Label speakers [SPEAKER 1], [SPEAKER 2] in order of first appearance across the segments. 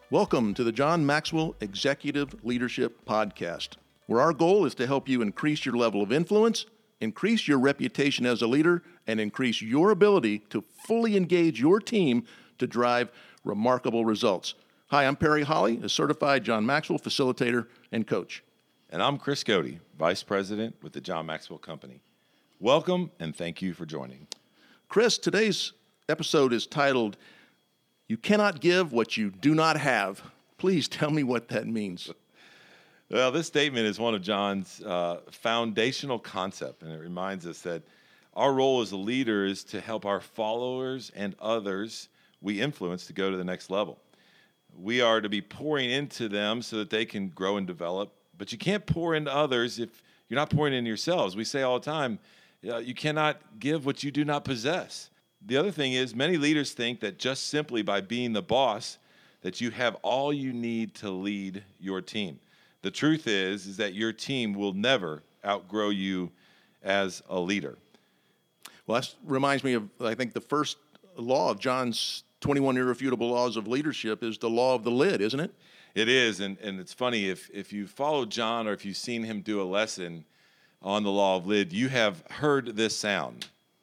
[SPEAKER 1] Welcome to the John Maxwell Executive Leadership Podcast, where our goal is to help you increase your level of influence, increase your reputation as a leader, and increase your ability to fully engage your team to drive remarkable results. Hi, I'm Perry Holly, a certified John Maxwell facilitator and coach.
[SPEAKER 2] And I'm Chris Cody, Vice President with the John Maxwell Company. Welcome, and thank you for joining.
[SPEAKER 1] Chris, today's episode is titled, "You Cannot Give What You Do Not Have." Please tell me what that means.
[SPEAKER 2] Well, this statement is one of John's foundational concepts, and it reminds us that our role as a leader is to help our followers and others we influence to go to the next level. We are to be pouring into them so that they can grow and develop, but you can't pour into others if you're not pouring into yourselves. We say all the time, you cannot give what you do not possess. The other thing is, many leaders think that just simply by being the boss, that you have all you need to lead your team. The truth is that your team will never outgrow you as a leader.
[SPEAKER 1] Well, that reminds me of, I think, the first law of John's 21 irrefutable laws of leadership is the law of the lid, isn't it?
[SPEAKER 2] It is, and it's funny, if you follow John or if you've seen him do a lesson on the law of lid, you have heard this sound.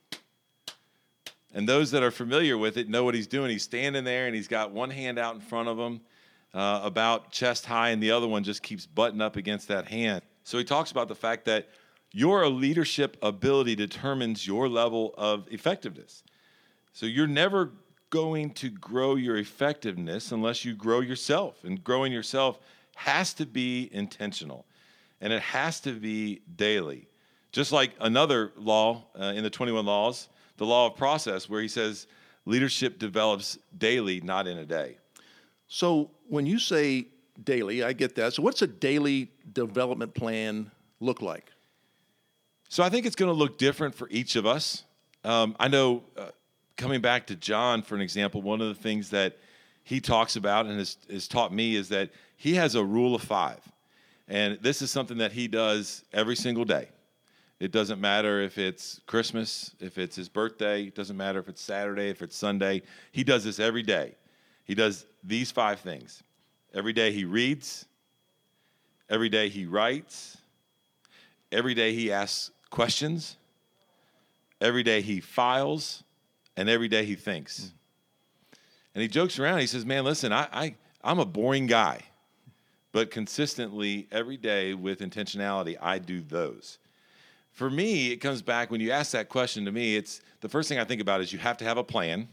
[SPEAKER 2] And those that are familiar with it know what he's doing. He's standing there, and he's got one hand out in front of him about chest high, and the other one just keeps butting up against that hand. So he talks about the fact that your leadership ability determines your level of effectiveness. So you're never going to grow your effectiveness unless you grow yourself. And growing yourself has to be intentional, and it has to be daily. Just like another law in the 21 laws, the law of process, where he says leadership develops daily, not in a day.
[SPEAKER 1] So when you say daily, I get that. So what's a daily development plan look like?
[SPEAKER 2] So I think it's going to look different for each of us. I know, coming back to John, for an example, one of the things that he talks about and has taught me is that he has a rule of 5. And this is something that he does every single day. It doesn't matter if it's Christmas, if it's his birthday. It doesn't matter if it's Saturday, if it's Sunday. He does this every day. He does these 5 things. Every day he reads. Every day he writes. Every day he asks questions. Every day he files. And every day he thinks. And he jokes around. He says, man, listen, I'm a boring guy. But consistently, every day with intentionality, I do those. For me, it comes back, when you ask that question to me, it's the first thing I think about is you have to have a plan,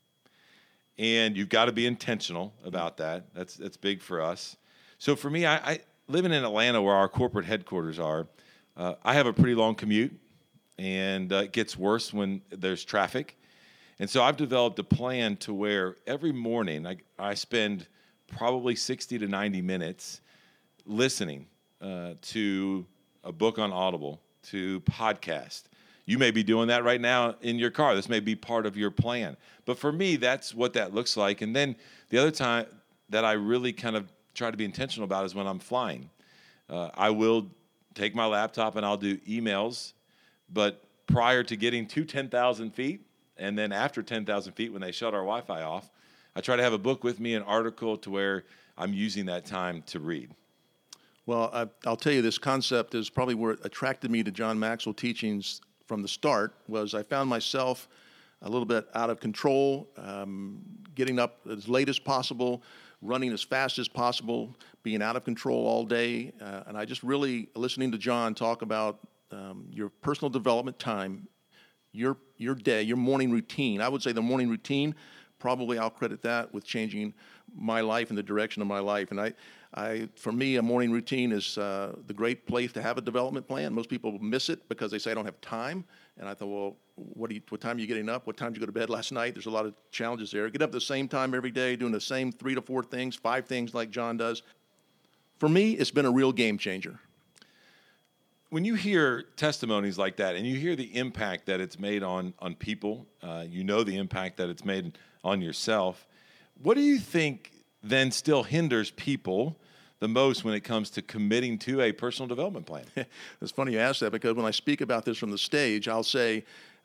[SPEAKER 2] and you've got to be intentional about that. That's big for us. So for me, I living in Atlanta, where our corporate headquarters are, I have a pretty long commute, and it gets worse when there's traffic. And so I've developed a plan to where every morning I spend probably 60 to 90 minutes listening to a book on Audible, to podcast. You may be doing that right now in your car. This may be part of your plan. But for me, that's what that looks like. And then the other time that I really kind of try to be intentional about is when I'm flying. I will take my laptop and I'll do emails. But prior to getting to 10,000 feet, and then after 10,000 feet when they shut our Wi-Fi off, I try to have a book with me, an article, to where I'm using that time to read.
[SPEAKER 1] Well, I'll tell you, this concept is probably where it attracted me to John Maxwell teachings from the start. Was I found myself a little bit out of control, getting up as late as possible, running as fast as possible, being out of control all day. And I just really, listening to John talk about your personal development time, your day, your morning routine. I would say the morning routine, probably I'll credit that with changing my life and the direction of my life. And for me, a morning routine is the great place to have a development plan. Most people miss it because they say, I don't have time. And I thought, well, what time are you getting up? What time did you go to bed last night? There's a lot of challenges there. Get up at the same time every day, doing the same 3 to 4 things, 5 things like John does. For me, it's been a real game changer.
[SPEAKER 2] When you hear testimonies like that, and you hear the impact that it's made on people, you know the impact that it's made on yourself, what do you think then still hinders people the most when it comes to committing to a personal development plan?
[SPEAKER 1] It's funny you ask that, because when I speak about this from the stage, I'll say,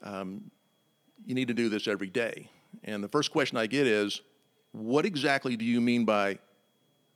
[SPEAKER 1] you need to do this every day. And the first question I get is, what exactly do you mean by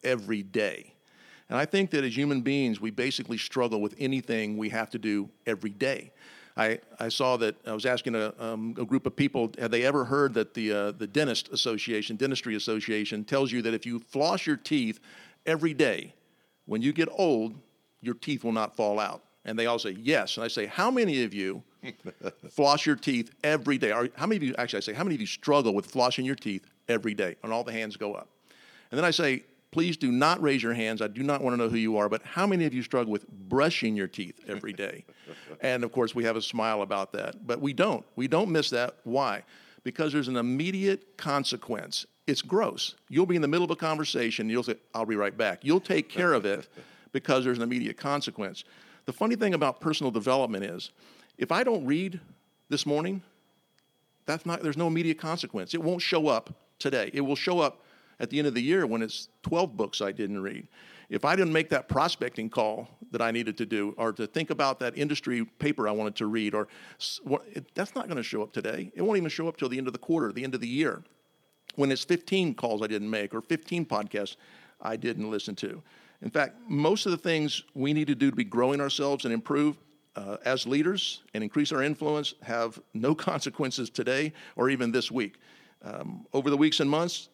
[SPEAKER 1] every day. And I think that as human beings, we basically struggle with anything we have to do every day. I saw that I was asking a group of people, have they ever heard that the Dentistry Association tells you that if you floss your teeth every day, when you get old, your teeth will not fall out? And they all say yes. And I say, how many of you floss your teeth every day? Or how many of you, actually I say, how many of you struggle with flossing your teeth every day? And all the hands go up. And then I say, please do not raise your hands. I do not want to know who you are, but how many of you struggle with brushing your teeth every day? And of course, we have a smile about that, but we don't. We don't miss that. Why? Because there's an immediate consequence. It's gross. You'll be in the middle of a conversation, and you'll say, I'll be right back. You'll take care of it because there's an immediate consequence. The funny thing about personal development is, if I don't read this morning, there's no immediate consequence. It won't show up today. It will show up at the end of the year when it's 12 books I didn't read. If I didn't make that prospecting call that I needed to do, or to think about that industry paper I wanted to read, that's not going to show up today. It won't even show up till the end of the quarter, the end of the year, when it's 15 calls I didn't make or 15 podcasts I didn't listen to. In fact, most of the things we need to do to be growing ourselves and improve as leaders and increase our influence have no consequences today or even this week. Over the weeks and months,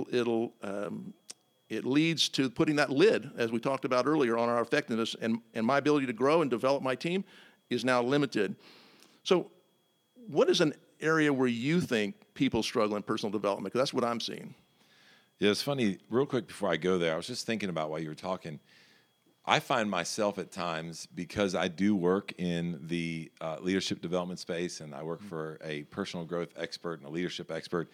[SPEAKER 1] it leads to putting that lid, as we talked about earlier, on our effectiveness, and my ability to grow and develop my team is now limited. So what is an area where you think people struggle in personal development? Because that's what I'm seeing.
[SPEAKER 2] Yeah, it's funny. Real quick before I go there, I was just thinking about while you were talking. I find myself at times, because I do work in the leadership development space, and I work for a personal growth expert and a leadership expert.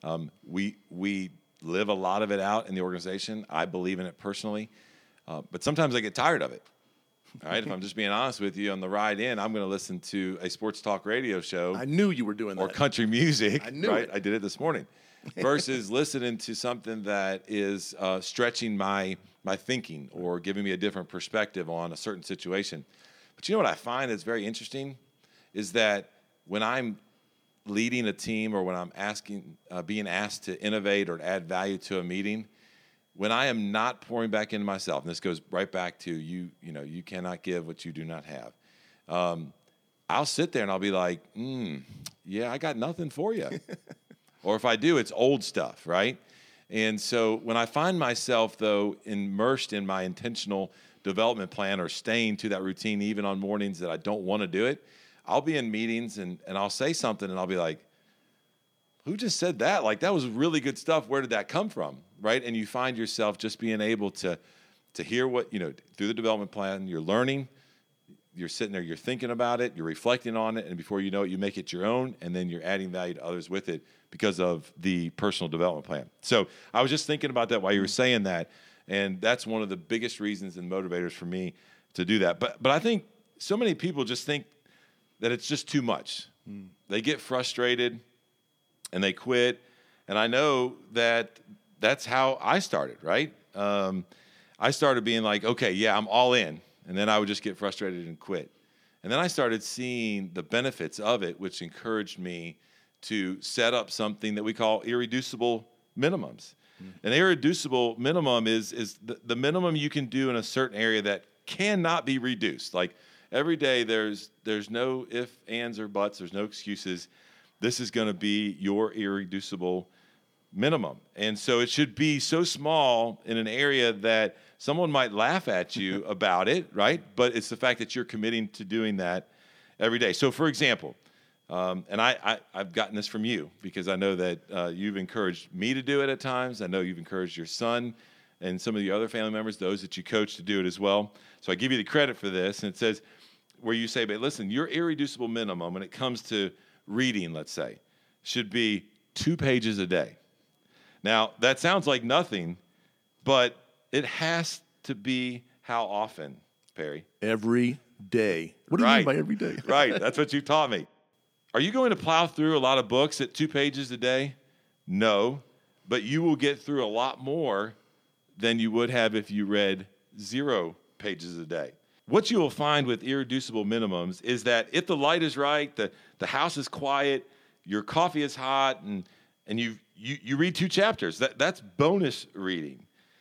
[SPEAKER 2] We live a lot of it out in the organization. I believe in it personally, but sometimes I get tired of it. All right, if I'm just being honest with you, on the ride in, I'm going to listen to a sports talk radio show.
[SPEAKER 1] I knew you were doing that.
[SPEAKER 2] Or country music.
[SPEAKER 1] I knew
[SPEAKER 2] right?
[SPEAKER 1] it.
[SPEAKER 2] I did it this morning. Versus listening to something that is stretching my thinking or giving me a different perspective on a certain situation. But you know what I find is very interesting is that when I'm leading a team or when I'm being asked to innovate or to add value to a meeting, when I am not pouring back into myself, and this goes right back to you cannot give what you do not have. I'll sit there and I'll be like, yeah, I got nothing for you. Or if I do, it's old stuff, right? And so when I find myself, though, immersed in my intentional development plan or staying to that routine even on mornings that I don't want to do it, I'll be in meetings and I'll say something and I'll be like, who just said that? Like, that was really good stuff. Where did that come from, right? And you find yourself just being able to hear what, through the development plan, you're learning, you're sitting there, you're thinking about it, you're reflecting on it, and before you know it, you make it your own, and then you're adding value to others with it because of the personal development plan. So I was just thinking about that while you were saying that, and that's one of the biggest reasons and motivators for me to do that. But I think so many people just think that it's just too much. They get frustrated, and they quit, and I know that that's how I started, right? I started being like, okay, yeah, I'm all in. And then I would just get frustrated and quit. And then I started seeing the benefits of it, which encouraged me to set up something that we call irreducible minimums. An irreducible minimum is the minimum you can do in a certain area that cannot be reduced. Like every day there's no ifs, ands, or buts. There's no excuses. This is going to be your irreducible minimum. And so it should be so small in an area that someone might laugh at you about it, right? But it's the fact that you're committing to doing that every day. So, for example, and I've gotten this from you because I know that you've encouraged me to do it at times. I know you've encouraged your son and some of the other family members, those that you coach, to do it as well. So I give you the credit for this. And it says where you say, but listen, your irreducible minimum when it comes to reading, let's say, should be 2 pages a day. Now, that sounds like nothing, but it has to be how often, Perry?
[SPEAKER 1] Every day. What do you mean by every day?
[SPEAKER 2] Right. That's what you taught me. Are you going to plow through a lot of books at 2 pages a day? No, but you will get through a lot more than you would have if you read 0 pages a day. What you will find with irreducible minimums is that if the light is right, the house is quiet, your coffee is hot, and you read 2 chapters, that's bonus reading.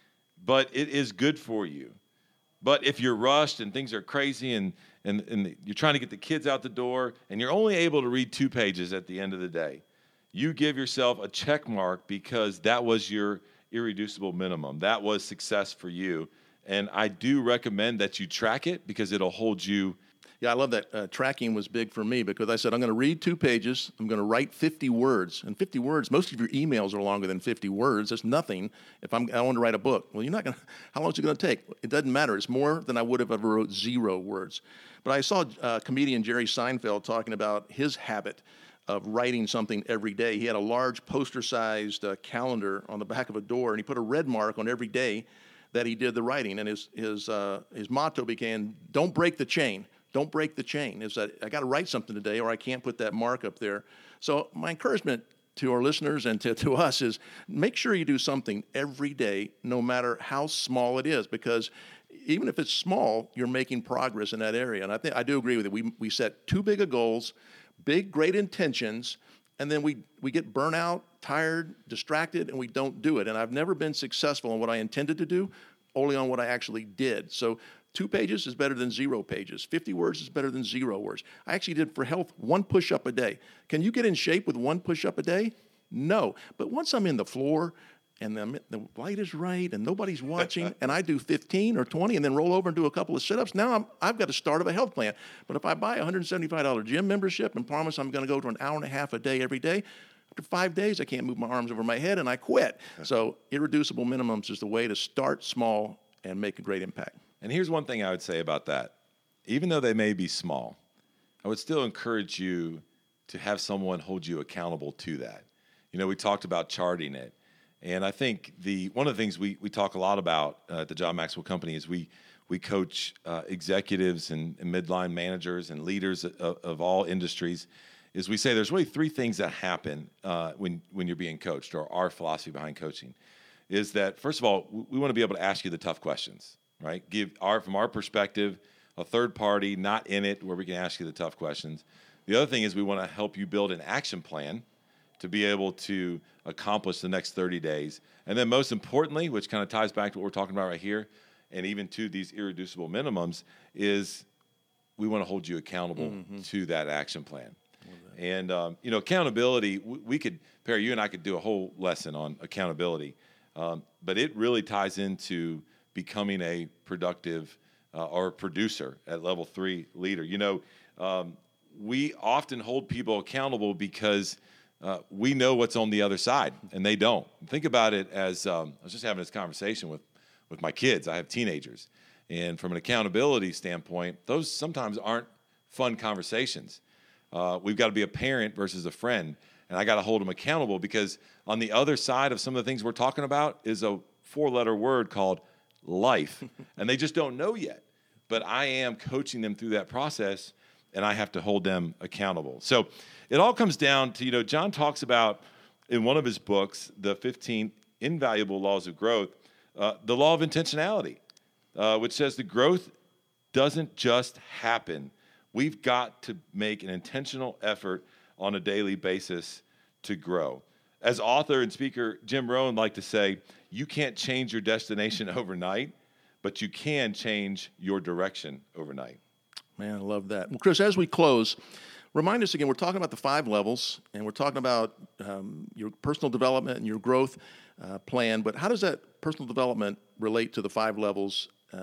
[SPEAKER 2] but it is good for you. But if you're rushed and things are crazy and you're trying to get the kids out the door and you're only able to read 2 pages at the end of the day, you give yourself a check mark because that was your irreducible minimum. That was success for you. And I do recommend that you track it because it'll hold you.
[SPEAKER 1] Yeah, I love that. Tracking was big for me because I said, I'm going to read 2 pages. I'm going to write 50 words. And 50 words, most of your emails are longer than 50 words. That's nothing if I want to write a book. Well, you're not going to, how long is it going to take? It doesn't matter. It's more than I would have ever wrote 0 words. But I saw comedian Jerry Seinfeld talking about his habit of writing something every day. He had a large poster-sized calendar on the back of a door, and he put a red mark on every day that he did the writing. And his motto became, don't break the chain. Don't break the chain. Is that I got to write something today or I can't put that mark up there. So my encouragement to our listeners and to us is make sure you do something every day, no matter how small it is, because even if it's small, you're making progress in that area. And I do agree with it. We set too big of goals, big, great intentions, and then we get burnt out, tired, distracted, and we don't do it. And I've never been successful in what I intended to do, only on what I actually did. So 2 pages is better than 0 pages. 50 words is better than 0 words. I actually did for health 1 push-up a day. Can you get in shape with 1 push-up a day? No. But once I'm in the floor and the light is right and nobody's watching and I do 15 or 20 and then roll over and do a couple of sit-ups, now I've got the start of a health plan. But if I buy a $175 gym membership and promise I'm going to go to an hour and a half a day every day, after 5 days I can't move my arms over my head and I quit. So irreducible minimums is the way to start small and make a great impact.
[SPEAKER 2] And here's one thing I would say about that. Even though they may be small, I would still encourage you to have someone hold you accountable to that. You know, we talked about charting it. And I think one of the things we talk a lot about at the John Maxwell Company is we coach executives and midline managers and leaders of all industries, is we say there's really 3 things that happen when you're being coached, or our philosophy behind coaching, is that, first of all, we want to be able to ask you the tough questions. Right? From our perspective, a third party, not in it, where we can ask you the tough questions. The other thing is we want to help you build an action plan to be able to accomplish the next 30 days. And then most importantly, which kind of ties back to what we're talking about right here, and even to these irreducible minimums, is we want to hold you accountable to that action plan. And, accountability, Perry, you and I could do a whole lesson on accountability, but it really ties into becoming a productive or producer at level 3 leader. We often hold people accountable because we know what's on the other side, and they don't. Think about it as I was just having this conversation with my kids. I have teenagers, and from an accountability standpoint, those sometimes aren't fun conversations. We've got to be a parent versus a friend, and I got to hold them accountable because on the other side of some of the things we're talking about is a 4-letter word called life, and they just don't know yet. But I am coaching them through that process, and I have to hold them accountable. So it all comes down to, John talks about in one of his books, the 15 invaluable laws of growth, the law of intentionality, which says the growth doesn't just happen. We've got to make an intentional effort on a daily basis to grow. As author and speaker Jim Rohn liked to say, you can't change your destination overnight, but you can change your direction overnight.
[SPEAKER 1] Man, I love that. Well, Chris, as we close, remind us again, we're talking about the 5 levels, and we're talking about your personal development and your growth plan, but how does that personal development relate to the 5 levels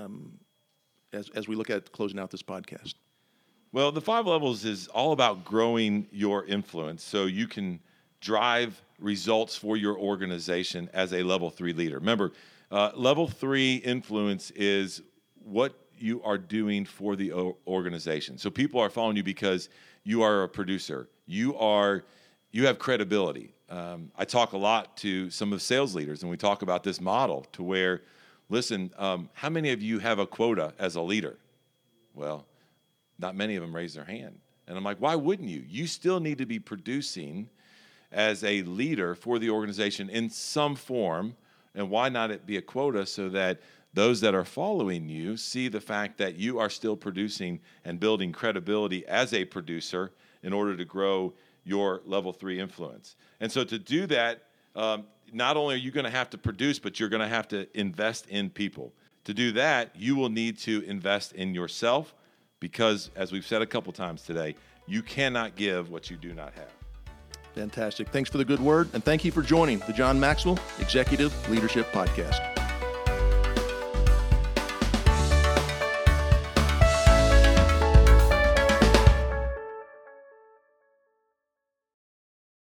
[SPEAKER 1] as we look at closing out this podcast?
[SPEAKER 2] Well, the 5 levels is all about growing your influence so you can drive results for your organization as a level 3 leader. Remember, level 3 influence is what you are doing for the organization. So people are following you because you are a producer. You have credibility. I talk a lot to some of the sales leaders, and we talk about this model to where, listen, how many of you have a quota as a leader? Well, not many of them raise their hand. And I'm like, why wouldn't you? You still need to be producing as a leader for the organization in some form, and why not it be a quota so that those that are following you see the fact that you are still producing and building credibility as a producer in order to grow your level 3 influence. And so to do that, not only are you going to have to produce, but you're going to have to invest in people. To do that, you will need to invest in yourself because, as we've said a couple times today, you cannot give what you do not have.
[SPEAKER 1] Fantastic. Thanks for the good word, and thank you for joining the John Maxwell Executive Leadership Podcast.